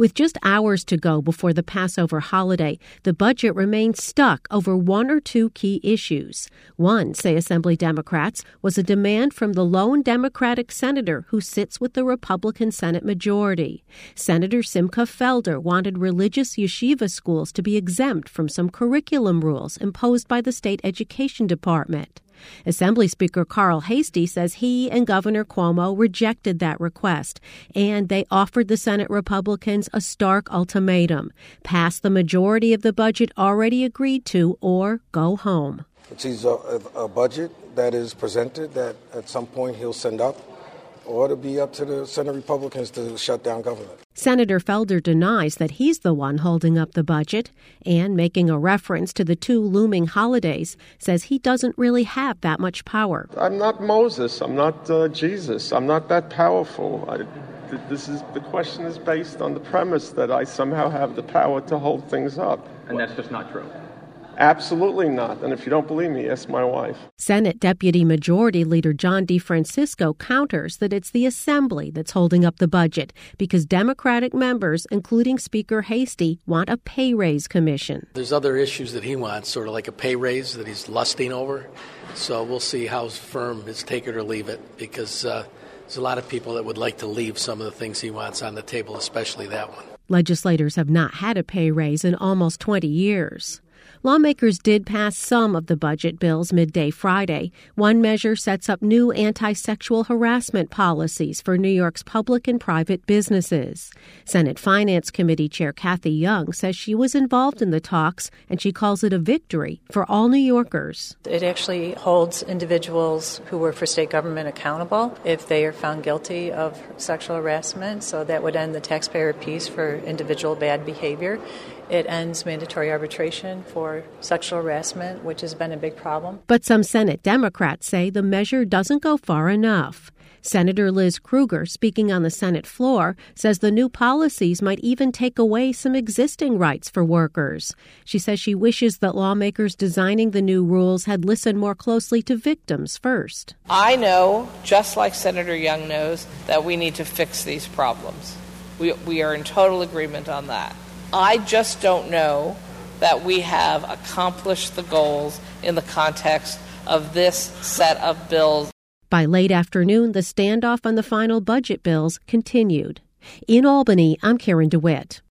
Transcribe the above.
With just hours to go before the Passover holiday, the budget remains stuck over one or two key issues. One, say Assembly Democrats, was a demand from the lone Democratic senator who sits with the Republican Senate majority. Senator Simcha Felder wanted religious yeshiva schools to be exempt from some curriculum rules imposed by the state education department. Assembly Speaker Carl Heastie says he and Governor Cuomo rejected that request, and they offered the Senate Republicans a stark ultimatum: pass the majority of the budget already agreed to or go home. It's either a budget that is presented that at some point he'll send up, or it'll be up to the Senate Republicans to shut down government. Senator Felder denies that he's the one holding up the budget, and making a reference to the two looming holidays, says he doesn't really have that much power. I'm not Moses. I'm not Jesus. I'm not that powerful. The question is based on the premise that I somehow have the power to hold things up. And that's just not true. Absolutely not. And if you don't believe me, ask my wife. Senate Deputy Majority Leader John DeFrancisco counters that it's the Assembly that's holding up the budget because Democratic members, including Speaker Heastie, want a pay raise commission. There's other issues that he wants, sort of like a pay raise that he's lusting over. So we'll see how firm his take it or leave it, because there's a lot of people that would like to leave some of the things he wants on the table, especially that one. Legislators have not had a pay raise in almost 20 years. Lawmakers did pass some of the budget bills midday Friday. One measure sets up new anti-sexual harassment policies for New York's public and private businesses. Senate Finance Committee Chair Kathy Young says she was involved in the talks, and she calls it a victory for all New Yorkers. It actually holds individuals who work for state government accountable if they are found guilty of sexual harassment, so that would end the taxpayer piece for individual bad behavior. It ends mandatory arbitration for sexual harassment, which has been a big problem. But some Senate Democrats say the measure doesn't go far enough. Senator Liz Krueger, speaking on the Senate floor, says the new policies might even take away some existing rights for workers. She says she wishes that lawmakers designing the new rules had listened more closely to victims first. I know, just like Senator Young knows, that we need to fix these problems. We are in total agreement on that. I just don't know that we have accomplished the goals in the context of this set of bills. By late afternoon, the standoff on the final budget bills continued. In Albany, I'm Karen DeWitt.